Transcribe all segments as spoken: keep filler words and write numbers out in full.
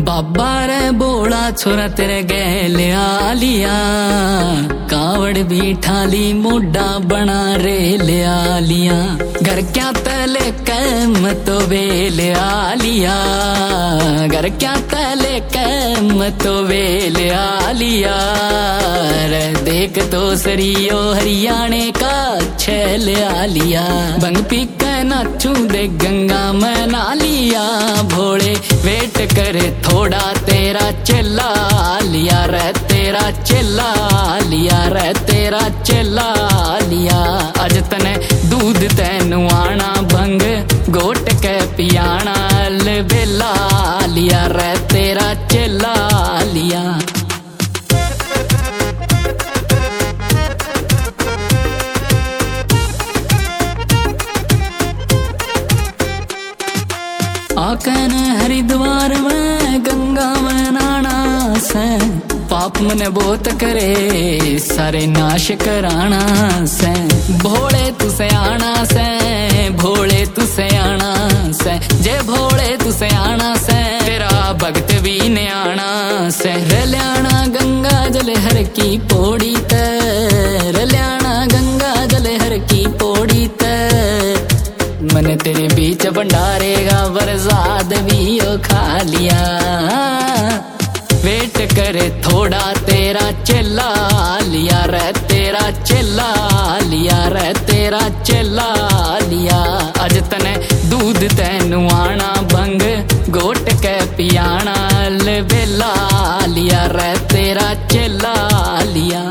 बाबा रे बोला छोरा तेरे गैल आलिया, कावड़ भी ठाली मोडा बना रे ले आलिया। घर क्या तले कैम तो वेल आलिया, घर क्या तले कैम तो वेल आलिया। रे देख तो सरियो हरियाणे का छैल आलिया, बंग पी के नाचू दे गंगा में नालिया। भोले वेट करे थोड़ा तेरा चेला लिया रे, तेरा चेला लिया रे, तेरा चेला लिया। अज तने दूध तैनू आना भंग गोट के पियाना, अलबेला लिया रे, तेरा चेला लिया। आकन हरिद्वार में गंगा में नाना से, पाप मने बहुत करे सारे नाश कराना से। भोले तुसे आना से, भोले तुसे आना से, जे भोले तुसे आना से, तेरा भक्त भी ने आना से। रल्याना गंगा जल हर की पौड़ी ते, रल्याना गंगा जल हर की पौड़ी ते। मन तेरे बीच भंडारेगा बरसात भी ओ खा लिया। वेट करे थोड़ा तेरा चेला लिया रे, तेरा चेला लिया रे, तेरा चेला लिया। अज तने दूध तैनू आना भंग गोट के पियाना, अलबेला लिया रे, तेरा चेला लिया।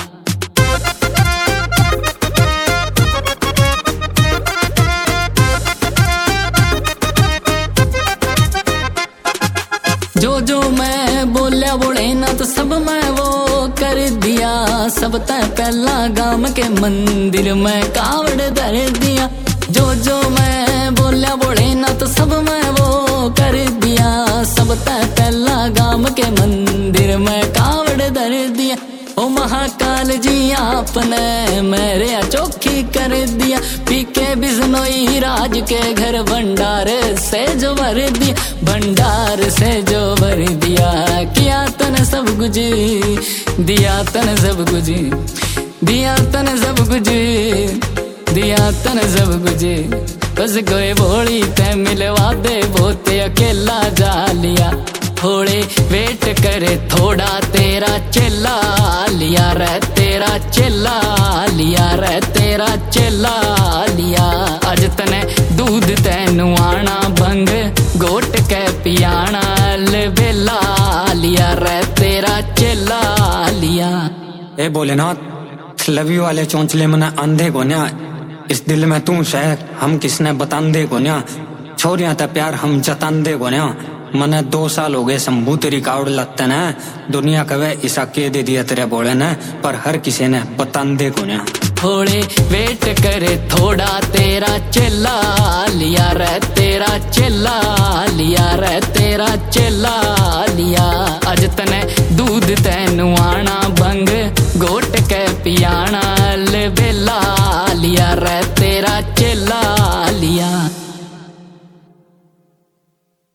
जो जो मैं बोलिया बोले ना तो सब मैं वो कर दिया। सब तय पहला गाम के मंदिर में कावड़ धर दिया। जो जो मैं बोलिया बोले ना तो सब मैं वो कर दिया। सब तय पहला गाम के मंदिर में कावड़ धर दिया। ओ महाकाल जी आपने मेरे चौकी कर दिया। पी के बिजनोई राज के घर भंडार से जो भर दिया, भंडार से जो भर दिया। किया तन सब कुछ दिया, तन सब कुछ दिया, तन सब कुछ दिया, तन सब कुछ। बस कोई भोली ते मिलवा दे, बोते अकेला जा लिया। थोड़े वेट करे थोड़ा तेरा चेला लिया रे, तेरा चेला लिया रे, तेरा चेला लिया। अज तने दूध तैनू आना भंग गोट के पियाना, अलबेला लिया रे, तेरा चेला लिया। ए भोलेनाथ लवी वाले चौंचले मने अंधे को न्या, इस दिल में तू शहर हम किसने बतांदे को न्या। छोरियां ते प्यार हम जतांदे को न्या। मने दो साल हो गए शंभू तेरी कावड़ लगते न। दुनिया कवे इसा के दे दिया तेरे बोले न, पर हर किसी ने बतांदे को न्या। थोड़े वेट करे थोड़ा तेरा चेला लिया रे, तेरा चेला लिया रे, तेरा चेला लिया। अज तने दूध तैनू आना भंग गोट के पियाना,